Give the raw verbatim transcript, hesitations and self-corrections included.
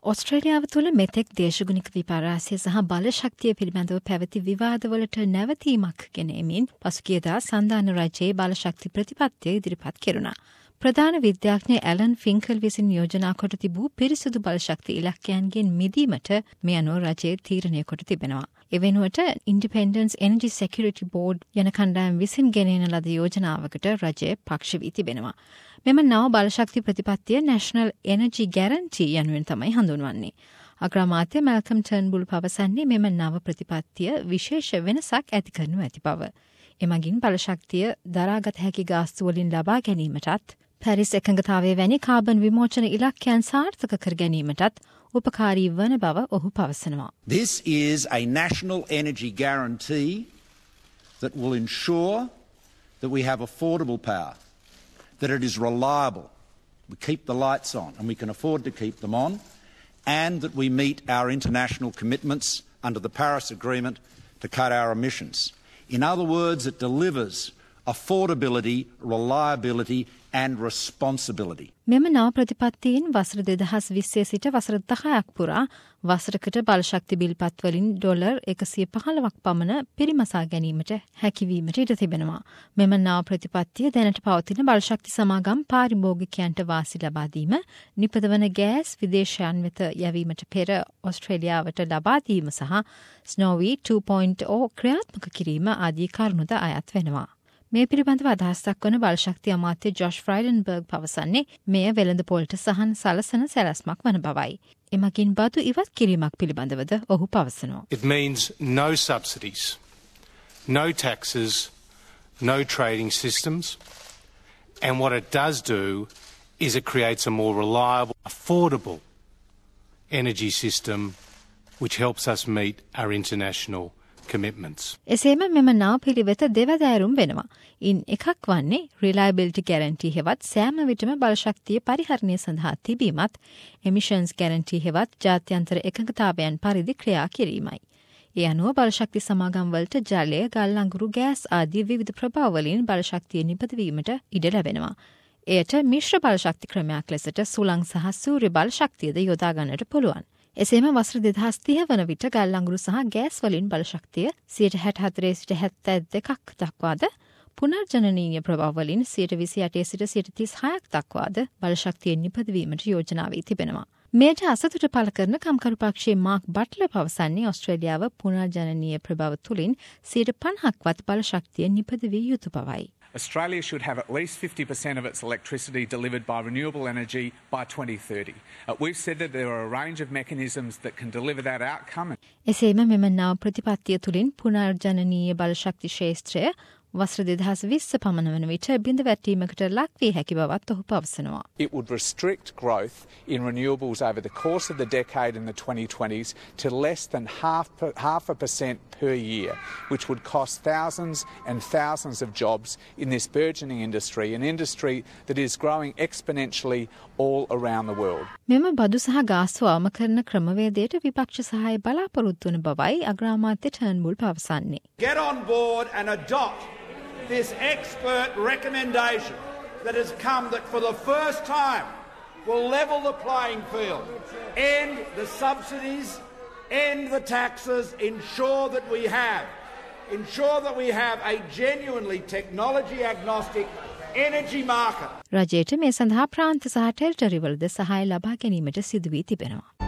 ඔස්ට්‍රේලියාව තුළ මෙතෙක් දේශගුණික විපර්යාසය සහ බල ශක්තිය පිළිබඳව පැවති විවාදවලට නැවතීමක් ගෙනෙමින් පසුගියදා සන්ධාන රජයේ බල ශක්ති ප්‍රතිපත්තිය ඉදිරිපත් කෙරුණා. ප්‍රධාන විද්‍යාඥ ඇලන් ෆින්කල් විසින් යෝජනා කොට තිබූ පිරිසිදු බල ශක්ති ඉලක්කයන්ගෙන් මිදීමට මේ අනුව රජය තීරණය කොට තිබෙනවා. එවෙනුවට ඉන්ඩිපෙන්ඩන්ස් එනර්ජි සෙකියුරිටි බෝඩ් යන කණ්ඩායම් විසින් ගෙනෙන ලද යෝජනාවකට රජය පක්ෂ වී තිබෙනවා. මෙම නව බලශක්ති ප්‍රතිපත්තිය නැෂනල් එනර්ජි ගැරන්ටි යනුවෙන් තමයි හඳුන්වන්නේ. අග්‍රාමාත්‍ය මැල්කම් ටර්න්බුල් පවසන්නේ මෙම නව ප්‍රතිපත්තිය විශේෂ වෙනසක් ඇති කරනු ඇති බව. එමගින් බලශක්තිය දරාගත හැකි ගාස්තු වලින් ලබා ගැනීමටත් පැරිස් එකඟතාවයේ වැනි කාබන් විමෝචන ඉලක්කයන් සාර්ථක කර ගැනීමටත් උපකාරී වන බව ඔහු පවසනවා. This is a national energy guarantee that will ensure that we have affordable power, that it is reliable, we keep the lights on and we can afford to keep them on, and that we meet our international commitments under the Paris Agreement to cut our emissions. In other words, it delivers affordability, reliability and responsibility. මෙම නව ප්‍රතිපත්තියෙන් වසර දෙදහස් විස්සේ සිට වසර දහයක් පුරා වසරකට බලශක්ති බිල්පත් වලින් ඩොලර් එකසිය පහළොවක් පමණ පිරිමසා ගැනීමට හැකිවීමට ඉඩ තිබෙනවා. මෙම නව ප්‍රතිපත්තිය දැනට පවතින බලශක්ති සමාගම් පාරිභෝගිකයන්ට වාසි ලබා දීම, නිපදවන ගෑස් විදේශයන් වෙත යැවීමට පෙර ඔස්ට්‍රේලියාවට ලබා දීම සහ ස්නෝවි two point oh ක්‍රියාත්මක කිරීම ආදී කරුණුද අයත් වෙනවා. මේ පිළිබඳව අදහස් දක්වන බලශක්ති අමාත්‍ය ජොෂ් ෆ්‍රයිඩන්බර්ග් පවසන්නේ මෙය වෙළඳපොළට සහන් සලසන සැලැස්මක් වන බවයි. එමගින් බදු ඉවත් කිරීමක් පිළිබඳවද ඔහු පවසනවා. It means no subsidies, no taxes, no trading systems, and what it does do is it creates a more reliable, affordable energy system which helps us meet our international commitments. එසේම මෙම නව පිළිවෙත දෙවදෑරුම් වෙනවා. ඉන් එකක් වන්නේ reliability guarantee හෙවත් සෑම විටම බලශක්තිය පරිහරණය සඳහා තිබීමත්, emissions guarantee හෙවත් ජාත්‍යන්තර එකඟතාවයන් පරිදි ක්‍රියා කිරීමයි. ඒ අනුව බලශක්ති සමාගම් වලට ජලය, ගල් අඟුරු, ගෑස් ආදී විවිධ ප්‍රභාවවලින් බලශක්තිය නිපදවීමට ඉඩ ලැබෙනවා. එයට මිශ්‍ර බලශක්ති ක්‍රමයක් ලෙසට සුළං සහ සූර්ය බලශක්තියද යොදා ගන්නට පුළුවන්. එසේම වසර දෙදහස් තිහ වන විට ගල් අඟුරු සහ ගෑස් වලින් බලශක්තිය සියයට හැට හතරේ සිට හැත්තෑ දෙකක් දක්වාද, පුනර්ජනනීය ප්‍රභාව වලින් සියයට විසි අටේ සිට සියයට තිස් හයක් දක්වාද බලශක්තිය නිපදවීමට යෝජනා වී තිබෙනවා. මෙයට අසතුට පළ කරන කම්කරු පක්ෂයේ මාක් බට්ලර් පවසන්නේ ඔස්ට්‍රේලියාව පුනර්ජනනීය ප්‍රභාව තුලින් සියයට පනහක්වත් බලශක්තිය නිපදවිය යුතු බවයි. Australia should have at least fifty percent of its electricity delivered by renewable energy by twenty thirty. Uh, we've said that there are a range of mechanisms that can deliver that outcome. එසේම මෙම නව ප්‍රතිපත්තිය තුලින් පුනර්ජනනීය බලශක්ති ක්ෂේත්‍රය වසර දෙදහස් විස්ස පමණ වන විට බිඳ වැටීමකට ලක් වී හැකි බවත් ඔහු පවසනවා. It would restrict growth in renewables over the course of the decade in the twenty twenties to less than half per, half a percent per year, which would cost thousands and thousands of jobs in this burgeoning industry, an industry that is growing exponentially all around the world. මෙම බදු සහ ගාස්තු අවම කරන ක්‍රමවේදයට විපක්ෂ සහාය බලාපොරොත්තු වන බවයි අග්‍රාමාත්‍ය ටර්න්බුල් පවසන්නේ. Get on board and adopt this expert recommendation that has come that for the first time will level the playing field, end the subsidies, end the taxes, ensure that we have, ensure that we have a genuinely technology agnostic energy market. රජයට මේ සඳහා ප්‍රාන්ත සහ territory වලද සහාය ලබා ගැනීමට සිදු වී තිබෙනවා.